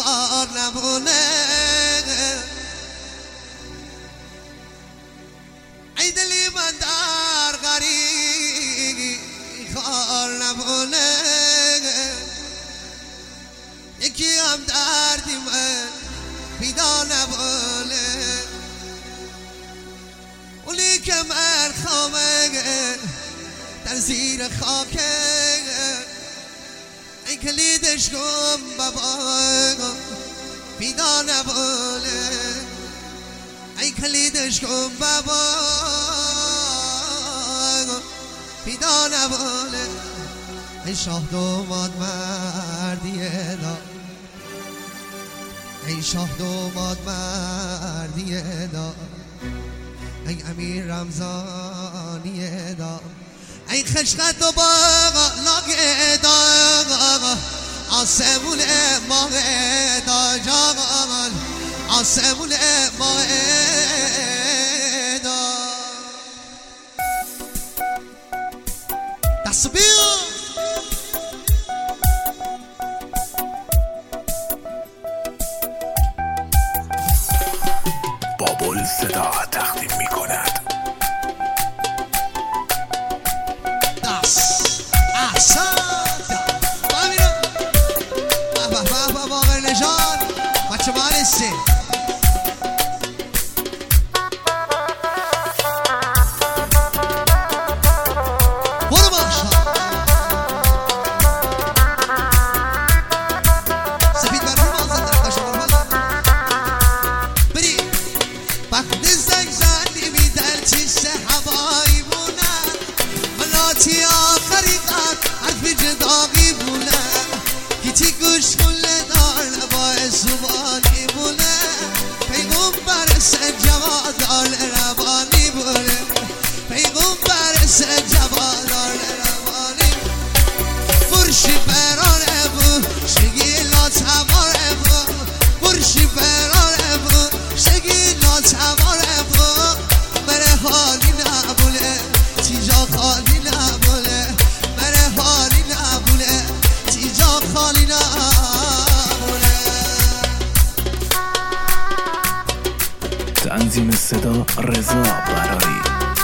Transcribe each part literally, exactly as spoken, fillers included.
خار نمونه ای دلی من در غریب خار نمونه یکی هم دردی من پیدا نمونه اونی که من خامه در زیر خاکه ای کلیدش کن بابا پیدا نمونه ای کلیدش کن بابا پیدا نمونه ای شاه دوماد مردیه دا ای شاه دوماد مردیه دا ای امیر رمضانیه دا ای خشقت و باغا لاغه دا آسمون ماه دا جاغان آسمون ماه دا دست بیا بابل صدا تقدیم می کند دست احسان بابیرو بابا بابا باقر نجان بچه مالسه برو باشا سفید بر رو مازن در قشا برو بری وقت زنگ زنی میدن چیست هوایی بونن مناتی آخری قد حرفی جداقی بونن کیتی گوش کله دار نبای زبانی بونن پیغمبر سجواد دار روانی بونن پیغمبر سجواد دار روانی برشی برانه بو شگی لاتماره بو برشی برانه بو شگی لاتماره بو بره حالی نبوله تیجا خالی نبوله بره حالی نبوله تیجا خالی نبوله تنظیم صدا رضا براری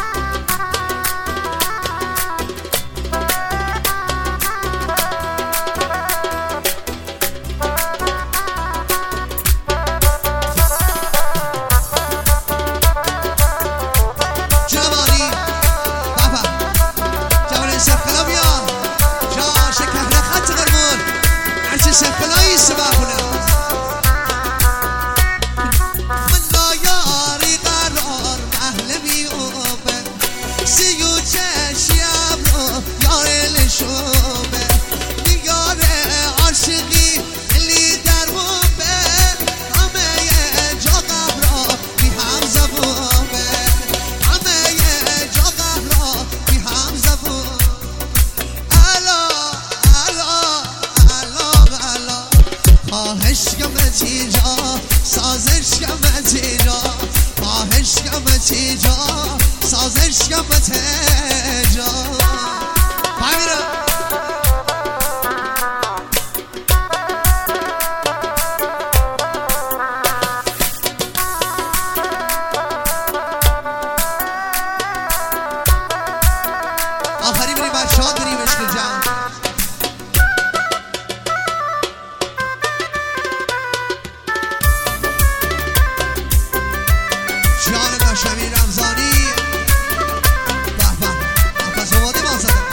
جوانی بابا جوانی سفلا بیا جا شکر خط قرمون هرچی سفلایی سبابونه من لا یاری قرار اهل میوبه سیو چشیم رو یار لشوبه نیار عاشقی دلی در موبه همه جا قبرا بی هم زبوبه همه جا قبرا بی هم زبون الا الا الا الا خواهش کم تیجا سازش کم تیجا خواهش کم تیجا سازش کم تیجا بمیرم آخری بریم بچه ها بریم عشق جان جان داشمی رمضانی به به آفز آماده ما زدم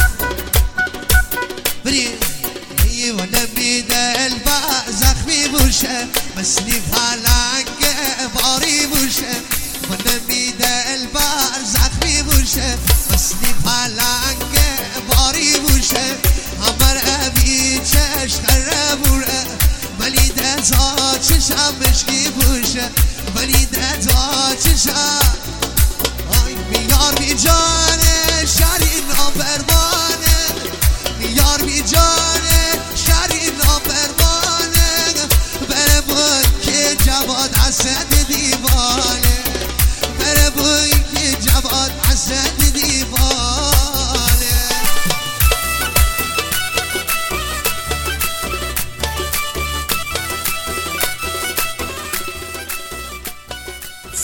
بریم ایوانه میده البا زخمی بوشه مثلی پلنگ باری بوشه ونه میده البر زخمی بوشه مثلی پلنگ باری بوشه همر ابی چش خره بوره ولی دتا چشم مشکی بوشه ولی دتا چشم آی میار بی جانه شری نابرمانه میار بی جانه شری نابرمانه بره بود که جواد حسد دیوانه بره بود که جواد حسد دیوانه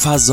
فضا